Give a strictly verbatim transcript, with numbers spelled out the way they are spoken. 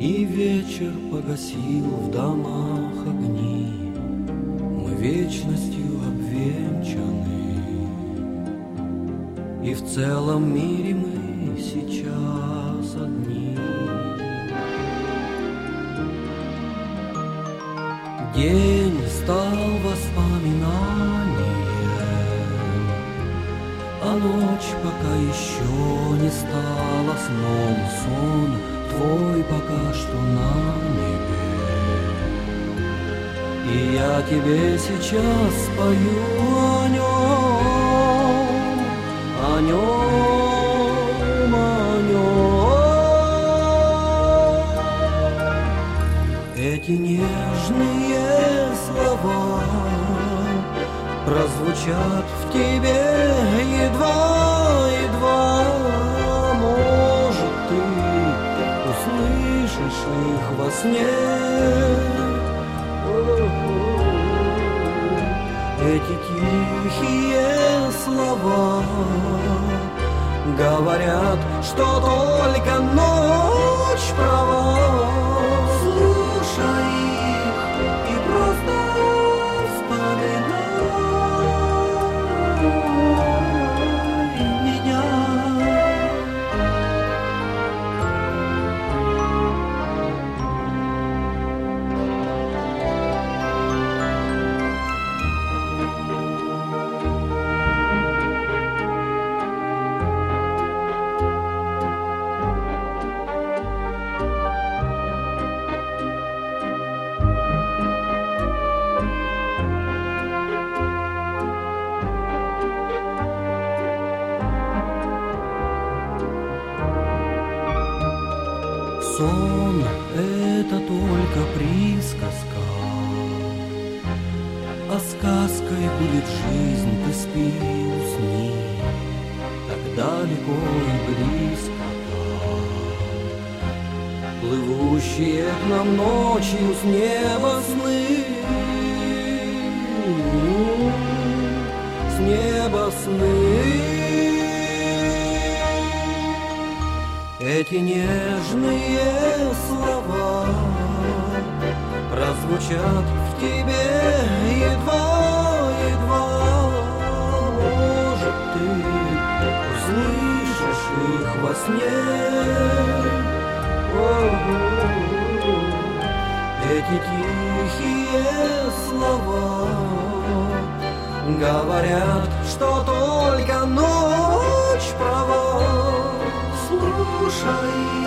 И вечер погасил в домах огни, мы вечностью обвенчаны, и в целом мире мы сейчас одни. День стал воспоминанием, а ночь пока еще не стала сном. Сон твой пока что на небе, и я тебе сейчас спою о нем, о нем, о нем. Эти нежные слова прозвучат в тебе едва-едва. Может, ты услышишь их во сне. Эти тихие слова говорят, что только ночь права. Слушай их и просто сон — это только присказка, а сказкой будет жизнь. Ты спи, усни, так далеко и близко, плывущие к нам ночью с неба сны, с неба сны. Эти нежные слова прозвучат в тебе едва-едва. Может, ты услышишь их во сне. О-о-о. Эти тихие слова говорят, что только ночь права. Слушай.